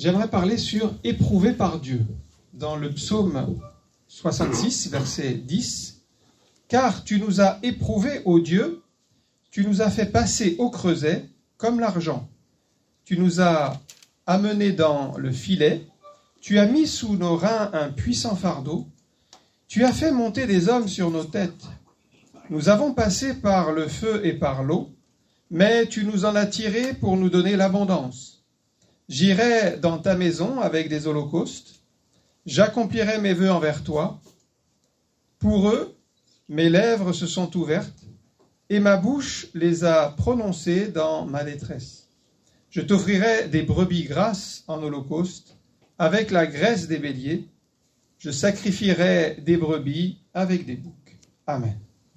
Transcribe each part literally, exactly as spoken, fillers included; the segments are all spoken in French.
j'aimerais parler sur « éprouvé par Dieu ». Dans le psaume soixante-six, verset dix, « Car tu nous as éprouvés, ô Dieu, tu nous as fait passer au creuset comme l'argent. Tu nous as amenés dans le filet, tu as mis sous nos reins un puissant fardeau, tu as fait monter des hommes sur nos têtes. Nous avons passé par le feu et par l'eau, mais tu nous en as tirés pour nous donner l'abondance. J'irai dans ta maison avec des holocaustes, j'accomplirai mes vœux envers toi. Pour eux, mes lèvres se sont ouvertes, et ma bouche les a prononcées dans ma détresse. Je t'offrirai des brebis grasses en holocauste, avec la graisse des béliers. Je sacrifierai des brebis avec des boucs. Amen.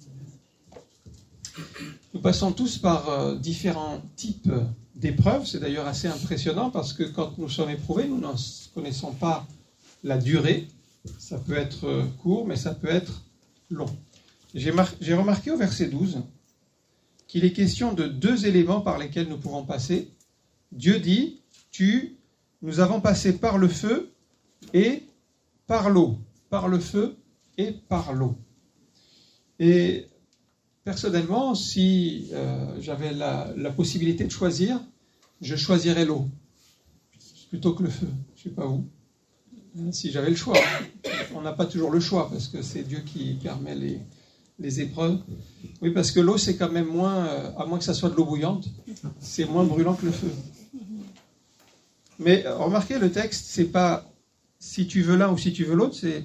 Nous passons tous par euh, différents types d'épreuves. C'est d'ailleurs assez impressionnant parce que quand nous sommes éprouvés, nous n'en connaissons pas la durée. Ça peut être euh, court, mais ça peut être long. J'ai, mar- j'ai remarqué au verset douze qu'il est question de deux éléments par lesquels nous pouvons passer. Dieu dit, tu, nous avons passé par le feu et par l'eau. Par le feu et par l'eau. Et personnellement, si euh, j'avais la, la possibilité de choisir, je choisirais l'eau plutôt que le feu. Je ne sais pas où. Si j'avais le choix. On n'a pas toujours le choix parce que c'est Dieu qui permet les, les épreuves. Oui, parce que l'eau, c'est quand même moins, euh, à moins que ça soit de l'eau bouillante, c'est moins brûlant que le feu. Mais remarquez, le texte, c'est pas si tu veux l'un ou si tu veux l'autre, c'est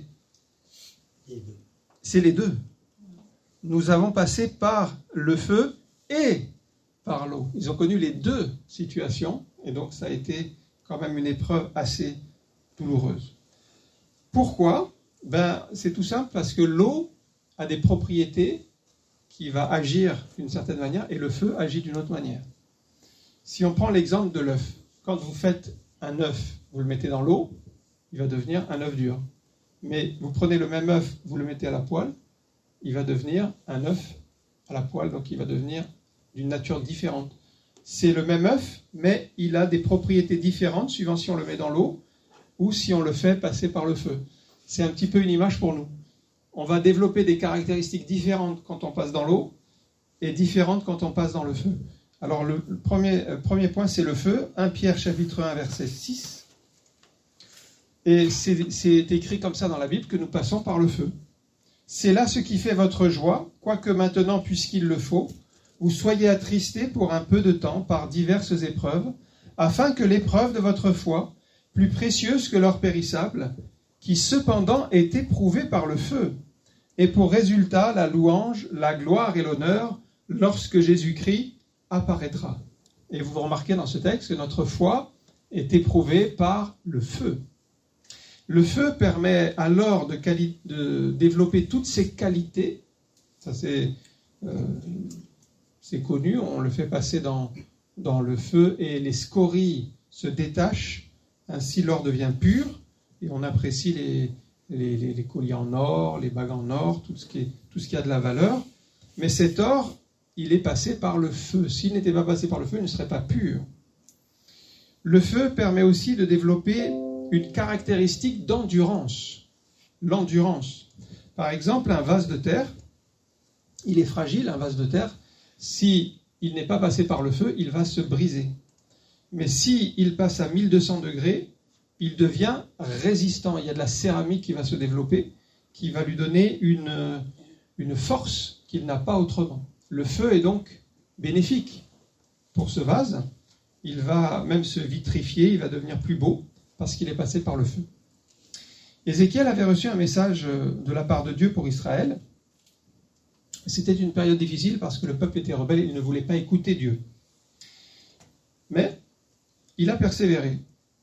c'est les deux. Nous avons passé par le feu et par l'eau. Ils ont connu les deux situations, et donc ça a été quand même une épreuve assez douloureuse. Pourquoi ? Ben, c'est tout simple, parce que l'eau a des propriétés qui va agir d'une certaine manière, et le feu agit d'une autre manière. Si on prend l'exemple de l'œuf, quand vous faites un œuf, vous le mettez dans l'eau, il va devenir un œuf dur. Mais vous prenez le même œuf, vous le mettez à la poêle, il va devenir un œuf à la poêle, donc il va devenir d'une nature différente. C'est le même œuf, mais il a des propriétés différentes suivant si on le met dans l'eau ou si on le fait passer par le feu. C'est un petit peu une image pour nous. On va développer des caractéristiques différentes quand on passe dans l'eau et différentes quand on passe dans le feu. Alors le premier, le premier point, c'est le feu. premier Pierre chapitre un, verset six. Et c'est, c'est écrit comme ça dans la Bible que nous passons par le feu. C'est là ce qui fait votre joie, quoique maintenant, puisqu'il le faut, vous soyez attristés pour un peu de temps par diverses épreuves, afin que l'épreuve de votre foi, plus précieuse que l'or périssable, qui cependant est éprouvée par le feu, ait pour résultat la louange, la gloire et l'honneur lorsque Jésus-Christ apparaîtra. Et vous remarquez dans ce texte que notre foi est éprouvée par le feu. Le feu permet alors de, quali- de développer toutes ces qualités. Ça c'est, euh, c'est connu, on le fait passer dans, dans le feu et les scories se détachent. Ainsi l'or devient pur et on apprécie les, les, les, les colliers en or, les bagues en or, tout ce, qui est, tout ce qui a de la valeur. Mais cet or, il est passé par le feu. S'il n'était pas passé par le feu, il ne serait pas pur. Le feu permet aussi de développer une caractéristique d'endurance. L'endurance. Par exemple, un vase de terre, il est fragile, un vase de terre. Si il n'est pas passé par le feu, il va se briser. Mais si il passe à mille deux cents degrés, il devient résistant. Il y a de la céramique qui va se développer, qui va lui donner une, une force qu'il n'a pas autrement. Le feu est donc bénéfique pour ce vase. Il va même se vitrifier, il va devenir plus beau, parce qu'il est passé par le feu. Ézéchiel avait reçu un message de la part de Dieu pour Israël. C'était une période difficile parce que le peuple était rebelle et il ne voulait pas écouter Dieu. Mais il a persévéré.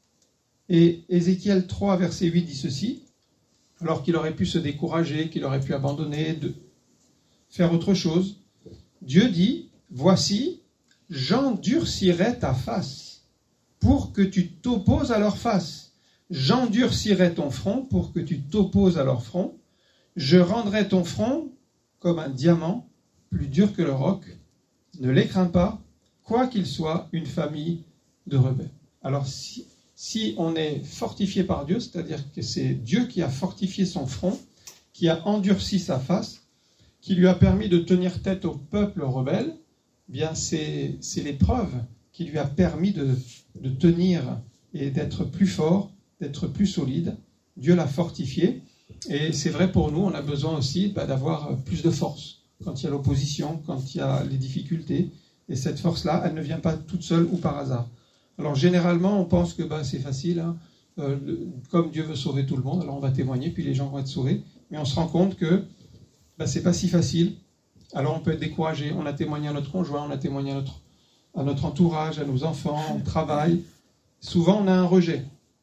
Et Ézéchiel trois, verset huit dit ceci, alors qu'il aurait pu se décourager, qu'il aurait pu abandonner, de faire autre chose. Dieu dit, « Voici, j'endurcirai ta face, pour que tu t'opposes à leur face. J'endurcirai ton front pour que tu t'opposes à leur front. Je rendrai ton front comme un diamant, plus dur que le roc. Ne les crains pas, quoi qu'il soit une famille de rebelles. » Alors, si, si on est fortifié par Dieu, c'est-à-dire que c'est Dieu qui a fortifié son front, qui a endurci sa face, qui lui a permis de tenir tête au peuple rebelle, eh bien c'est, c'est l'épreuve qui lui a permis de, de tenir et d'être plus fort, d'être plus solide. Dieu l'a fortifié. Et c'est vrai pour nous, on a besoin aussi bah, d'avoir plus de force quand il y a l'opposition, quand il y a les difficultés. Et cette force-là, elle ne vient pas toute seule ou par hasard. Alors généralement, on pense que bah, c'est facile, hein, euh, le, comme Dieu veut sauver tout le monde, alors on va témoigner, puis les gens vont être sauvés. Mais on se rend compte que bah, c'est pas si facile. Alors on peut être découragé. On a témoigné à notre conjoint, on a témoigné à notre, à notre entourage, à nos enfants, au travail. Souvent, on a un rejet.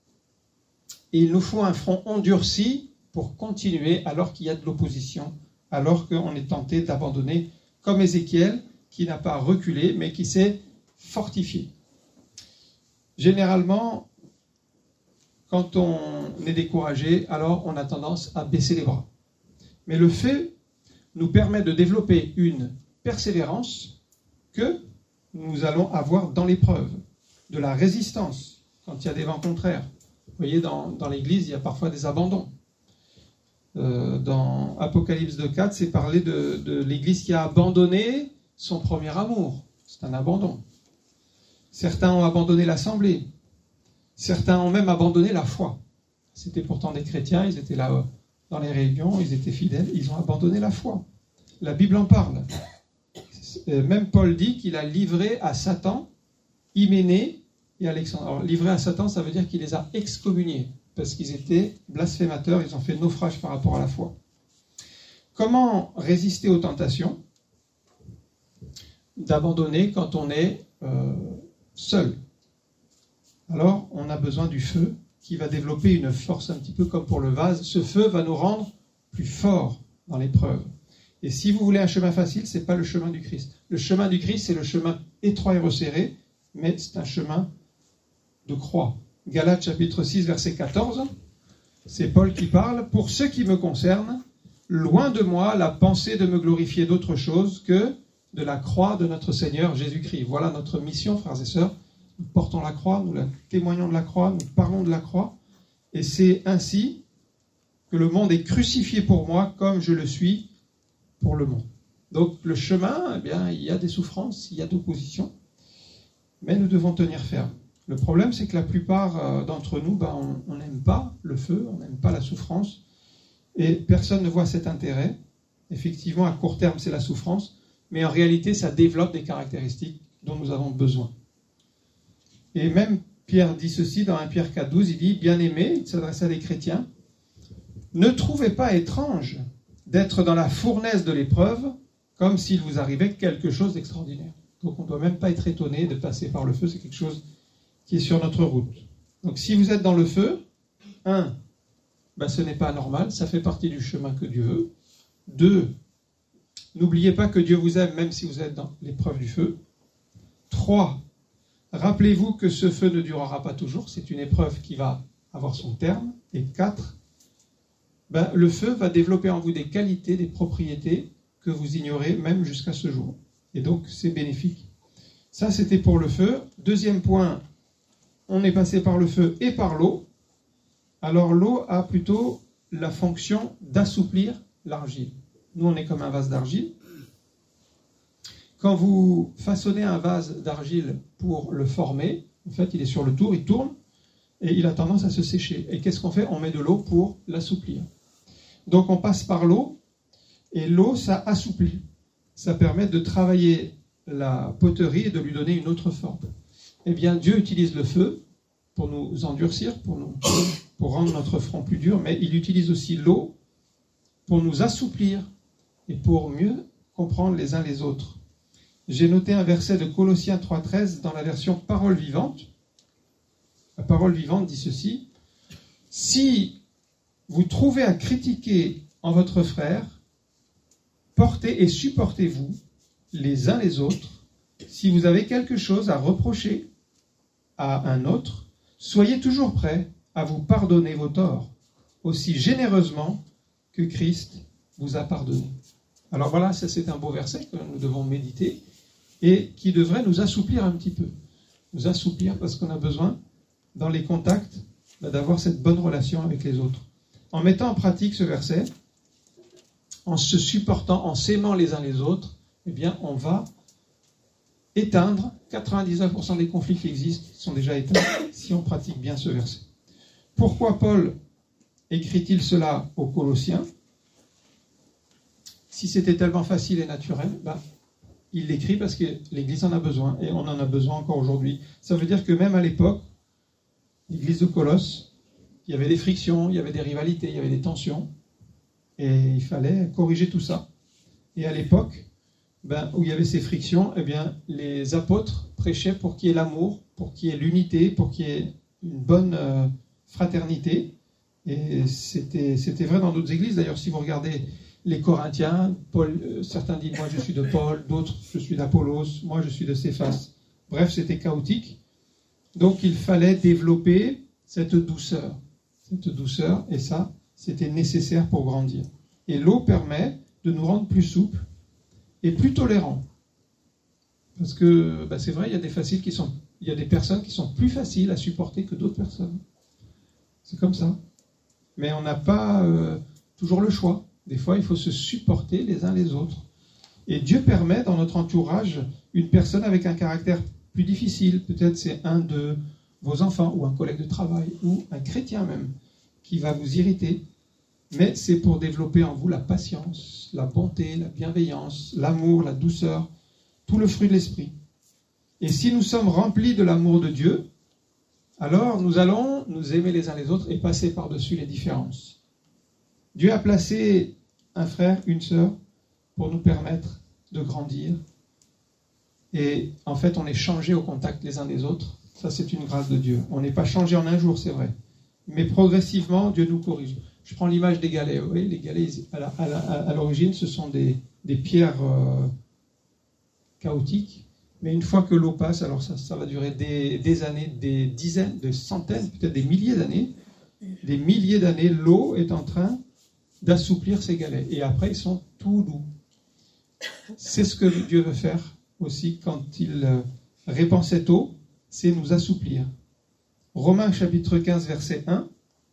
Et il nous faut un front endurci pour continuer alors qu'il y a de l'opposition, alors qu'on est tenté d'abandonner, comme Ézéchiel, qui n'a pas reculé, mais qui s'est fortifié. Généralement, quand on est découragé, alors on a tendance à baisser les bras. Mais le fait nous permet de développer une persévérance que nous allons avoir dans l'épreuve, de la résistance, quand il y a des vents contraires. Vous voyez, dans, dans l'Église, il y a parfois des abandons. Euh, dans Apocalypse deux quatre, c'est parlé de, de l'Église qui a abandonné son premier amour. C'est un abandon. Certains ont abandonné l'assemblée. Certains ont même abandonné la foi. C'était pourtant des chrétiens, ils étaient là dans les réunions, ils étaient fidèles, ils ont abandonné la foi. La Bible en parle. Même Paul dit qu'il a livré à Satan Hyménée et Alexandre. Alors, livré à Satan, ça veut dire qu'il les a excommuniés, parce qu'ils étaient blasphémateurs, ils ont fait naufrage par rapport à la foi. Comment résister aux tentations d'abandonner quand on est euh, seul? Alors, on a besoin du feu qui va développer une force un petit peu comme pour le vase. Ce feu va nous rendre plus forts dans l'épreuve. Et si vous voulez un chemin facile, ce n'est pas le chemin du Christ. Le chemin du Christ, c'est le chemin étroit et resserré, mais c'est un chemin de croix. Galates chapitre six, verset quatorze, c'est Paul qui parle. « Pour ce qui me concerne, loin de moi la pensée de me glorifier d'autre chose que de la croix de notre Seigneur Jésus-Christ. » Voilà notre mission, frères et sœurs. Nous portons la croix, nous la témoignons de la croix, nous parlons de la croix. Et c'est ainsi que le monde est crucifié pour moi comme je le suis pour le monde. Donc le chemin, eh bien, il y a des souffrances, il y a d'opposition, mais nous devons tenir ferme. Le problème, c'est que la plupart d'entre nous, ben, on n'aime pas le feu, on n'aime pas la souffrance, et personne ne voit cet intérêt. Effectivement, à court terme, c'est la souffrance, mais en réalité, ça développe des caractéristiques dont nous avons besoin. Et même Pierre dit ceci dans premier Pierre quatre douze, il dit « Bien-aimés », il s'adresse à des chrétiens, « ne trouvez pas étrange d'être dans la fournaise de l'épreuve comme s'il vous arrivait quelque chose d'extraordinaire. » Donc on ne doit même pas être étonné de passer par le feu, c'est quelque chose qui est sur notre route. Donc si vous êtes dans le feu, un, ben ce n'est pas normal, ça fait partie du chemin que Dieu veut. Deux, n'oubliez pas que Dieu vous aime même si vous êtes dans l'épreuve du feu. Trois, rappelez-vous que ce feu ne durera pas toujours, c'est une épreuve qui va avoir son terme. Et quatre, ben, le feu va développer en vous des qualités, des propriétés que vous ignorez même jusqu'à ce jour. Et donc c'est bénéfique. Ça c'était pour le feu. Deuxième point, on est passé par le feu et par l'eau. Alors l'eau a plutôt la fonction d'assouplir l'argile. Nous on est comme un vase d'argile. Quand vous façonnez un vase d'argile pour le former, en fait, il est sur le tour, il tourne, et il a tendance à se sécher. Et qu'est-ce qu'on fait? On met de l'eau pour l'assouplir. Donc on passe par l'eau, et l'eau, ça assouplit. Ça permet de travailler la poterie et de lui donner une autre forme. Eh bien, Dieu utilise le feu pour nous endurcir, pour, nous, pour rendre notre front plus dur, mais il utilise aussi l'eau pour nous assouplir et pour mieux comprendre les uns les autres. J'ai noté un verset de Colossiens trois treize dans la version Parole vivante. La Parole vivante dit ceci. « Si vous trouvez à critiquer en votre frère, portez et supportez-vous les uns les autres. Si vous avez quelque chose à reprocher à un autre, soyez toujours prêts à vous pardonner vos torts, aussi généreusement que Christ vous a pardonné. » Alors voilà, ça c'est un beau verset que nous devons méditer et qui devrait nous assouplir un petit peu. Nous assouplir parce qu'on a besoin dans les contacts, bah, d'avoir cette bonne relation avec les autres. En mettant en pratique ce verset, en se supportant, en s'aimant les uns les autres, eh bien, on va éteindre quatre-vingt-dix-neuf pour cent des conflits qui existent, qui sont déjà éteints, si on pratique bien ce verset. Pourquoi Paul écrit-il cela aux Colossiens? Si c'était tellement facile et naturel, bah, il l'écrit parce que l'Église en a besoin, et on en a besoin encore aujourd'hui. Ça veut dire que même à l'époque, l'Église de Colosse, il y avait des frictions, il y avait des rivalités, il y avait des tensions, et il fallait corriger tout ça. Et à l'époque, ben, où il y avait ces frictions, eh bien, les apôtres prêchaient pour qu'il y ait l'amour, pour qu'il y ait l'unité, pour qu'il y ait une bonne euh, fraternité. Et c'était, c'était vrai dans d'autres églises. D'ailleurs, si vous regardez les Corinthiens, Paul, euh, certains disent « moi je suis de Paul », d'autres « je suis d'Apollos », moi je suis de Céphas. Bref, c'était chaotique. Donc il fallait développer cette douceur. Cette douceur, et ça, c'était nécessaire pour grandir. Et l'eau permet de nous rendre plus souples et plus tolérants. Parce que bah c'est vrai, il y a des faciles qui sont, il y a des personnes qui sont plus faciles à supporter que d'autres personnes. C'est comme ça. Mais on n'a pas euh, toujours le choix. Des fois, il faut se supporter les uns les autres. Et Dieu permet dans notre entourage une personne avec un caractère plus difficile. Peut-être c'est un de vos enfants ou un collègue de travail ou un chrétien même qui va vous irriter. Mais c'est pour développer en vous la patience, la bonté, la bienveillance, l'amour, la douceur, tout le fruit de l'esprit. Et si nous sommes remplis de l'amour de Dieu, alors nous allons nous aimer les uns les autres et passer par-dessus les différences. Dieu a placé un frère, une sœur, pour nous permettre de grandir. Et en fait, on est changé au contact les uns des autres. Ça, c'est une grâce de Dieu. On n'est pas changé en un jour, c'est vrai. Mais progressivement, Dieu nous corrige. Je prends l'image des galets. Vous voyez, les galets, à, la, à, la, à l'origine, ce sont des, des pierres euh, chaotiques. Mais une fois que l'eau passe, alors ça, ça va durer des, des années, des dizaines, des centaines, peut-être des milliers d'années. Des milliers d'années, l'eau est en train d'assouplir ces galets. Et après, ils sont tout doux. C'est ce que Dieu veut faire aussi quand il répand cette eau, c'est nous assouplir. Romains chapitre quinze, verset un.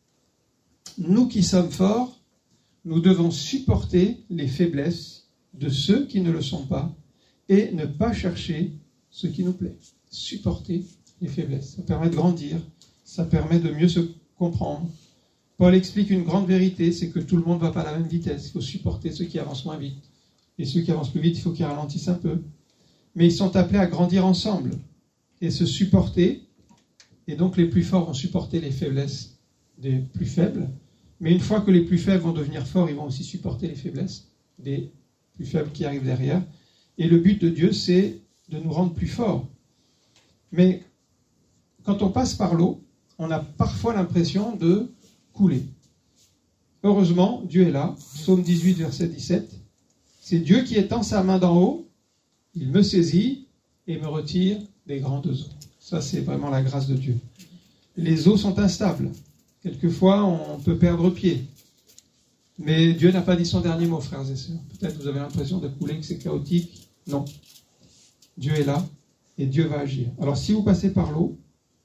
Nous qui sommes forts, nous devons supporter les faiblesses de ceux qui ne le sont pas et ne pas chercher ce qui nous plaît. Supporter les faiblesses. Ça permet de grandir, ça permet de mieux se comprendre. Paul explique une grande vérité, c'est que tout le monde ne va pas à la même vitesse. Il faut supporter ceux qui avancent moins vite. Et ceux qui avancent plus vite, il faut qu'ils ralentissent un peu. Mais ils sont appelés à grandir ensemble et se supporter. Et donc les plus forts vont supporter les faiblesses des plus faibles. Mais une fois que les plus faibles vont devenir forts, ils vont aussi supporter les faiblesses des plus faibles qui arrivent derrière. Et le but de Dieu, c'est de nous rendre plus forts. Mais quand on passe par l'eau, on a parfois l'impression de couler. Heureusement, Dieu est là. Psaume dix-huit, verset dix-sept. C'est Dieu qui étend sa main d'en haut, il me saisit et me retire des grandes eaux. Ça, c'est vraiment la grâce de Dieu. Les eaux sont instables. Quelquefois, on peut perdre pied. Mais Dieu n'a pas dit son dernier mot, frères et sœurs. Peut-être vous avez l'impression de couler, que c'est chaotique. Non. Dieu est là et Dieu va agir. Alors, si vous passez par l'eau,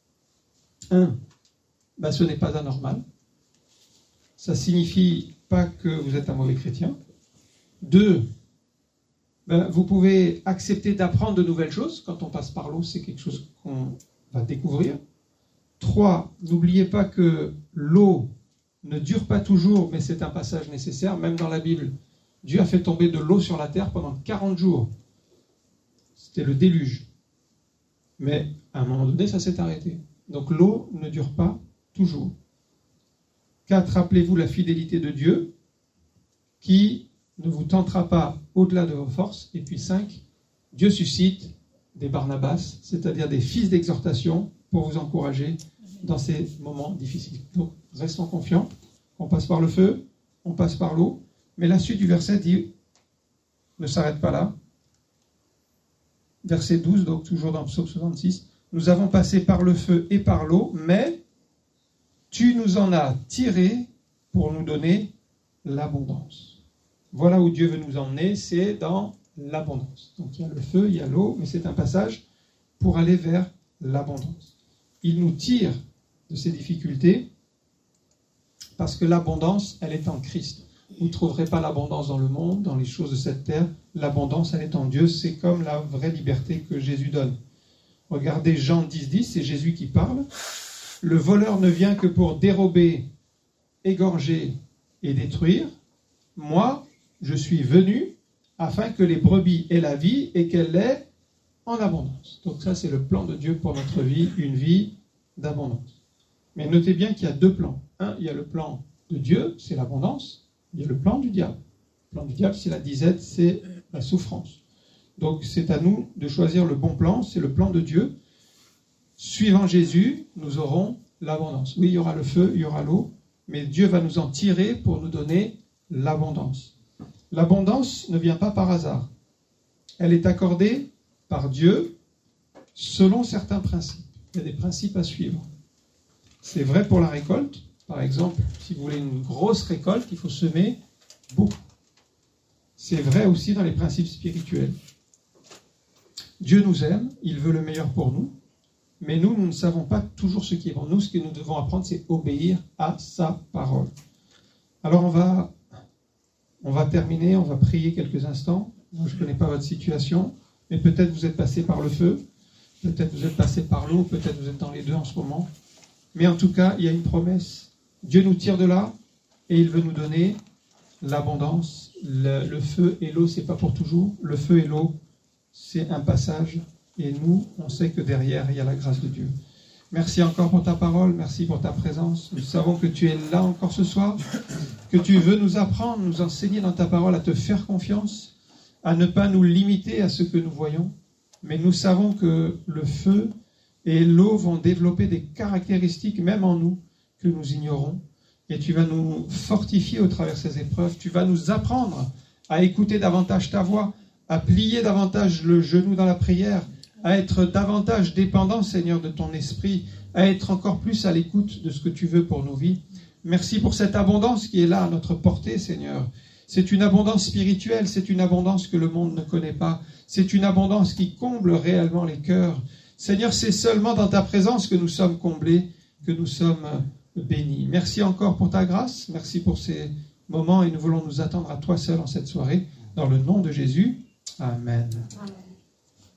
un, ben, ce n'est pas anormal. Ça ne signifie pas que vous êtes un mauvais chrétien. Deux, ben, vous pouvez accepter d'apprendre de nouvelles choses. Quand on passe par l'eau, c'est quelque chose qu'on va découvrir. Trois, n'oubliez pas que l'eau ne dure pas toujours, mais c'est un passage nécessaire. Même dans la Bible, Dieu a fait tomber de l'eau sur la terre pendant quarante jours. C'était le déluge. Mais à un moment donné, ça s'est arrêté. Donc l'eau ne dure pas toujours. Quatre, rappelez-vous la fidélité de Dieu qui ne vous tentera pas au-delà de vos forces. Et puis cinq, Dieu suscite des Barnabas, c'est-à-dire des fils d'exhortation pour vous encourager dans ces moments difficiles. Donc, restons confiants. On passe par le feu, on passe par l'eau. Mais la suite du verset dit, ne s'arrête pas là. Verset douze, donc toujours dans Psaume soixante-six. Nous avons passé par le feu et par l'eau, mais tu nous en as tirés pour nous donner l'abondance. Voilà où Dieu veut nous emmener, c'est dans l'abondance. Donc il y a le feu, il y a l'eau, mais c'est un passage pour aller vers l'abondance. Il nous tire de ces difficultés, parce que l'abondance, elle est en Christ. Vous ne trouverez pas l'abondance dans le monde, dans les choses de cette terre. L'abondance, elle est en Dieu. C'est comme la vraie liberté que Jésus donne. Regardez Jean dix, dix, c'est Jésus qui parle. Le voleur ne vient que pour dérober, égorger et détruire. Moi, je suis venu afin que les brebis aient la vie et qu'elle l'ait en abondance. Donc ça, c'est le plan de Dieu pour notre vie, une vie d'abondance. Mais notez bien qu'il y a deux plans. Un, il y a le plan de Dieu, c'est l'abondance. Il y a le plan du diable. Le plan du diable, c'est la disette, c'est la souffrance. Donc c'est à nous de choisir le bon plan, c'est le plan de Dieu. Suivant Jésus, nous aurons l'abondance. Oui, il y aura le feu, il y aura l'eau, mais Dieu va nous en tirer pour nous donner l'abondance. L'abondance ne vient pas par hasard. Elle est accordée par Dieu selon certains principes. Il y a des principes à suivre. C'est vrai pour la récolte. Par exemple, si vous voulez une grosse récolte, il faut semer beaucoup. C'est vrai aussi dans les principes spirituels. Dieu nous aime, il veut le meilleur pour nous, mais nous, nous ne savons pas toujours ce qui est bon. Nous, ce que nous devons apprendre, c'est obéir à sa parole. Alors on va, on va terminer, on va prier quelques instants. Moi, je ne connais pas votre situation, mais peut-être vous êtes passé par le feu, peut-être vous êtes passé par l'eau, peut-être vous êtes dans les deux en ce moment. Mais en tout cas, il y a une promesse. Dieu nous tire de là et il veut nous donner l'abondance. Le, le feu et l'eau, ce n'est pas pour toujours. Le feu et l'eau, c'est un passage. Et nous, on sait que derrière, il y a la grâce de Dieu. Merci encore pour ta parole, merci pour ta présence. Nous savons que tu es là encore ce soir, que tu veux nous apprendre, nous enseigner dans ta parole à te faire confiance, à ne pas nous limiter à ce que nous voyons. Mais nous savons que le feu et l'eau vont développer des caractéristiques, même en nous, que nous ignorons. Et tu vas nous fortifier au travers de ces épreuves. Tu vas nous apprendre à écouter davantage ta voix, à plier davantage le genou dans la prière, à être davantage dépendant, Seigneur, de ton esprit, à être encore plus à l'écoute de ce que tu veux pour nos vies. Merci pour cette abondance qui est là à notre portée, Seigneur. C'est une abondance spirituelle, c'est une abondance que le monde ne connaît pas. C'est une abondance qui comble réellement les cœurs. Seigneur, c'est seulement dans ta présence que nous sommes comblés, que nous sommes bénis. Merci encore pour ta grâce, merci pour ces moments et nous voulons nous attendre à toi seul en cette soirée. Dans le nom de Jésus, Amen. Amen.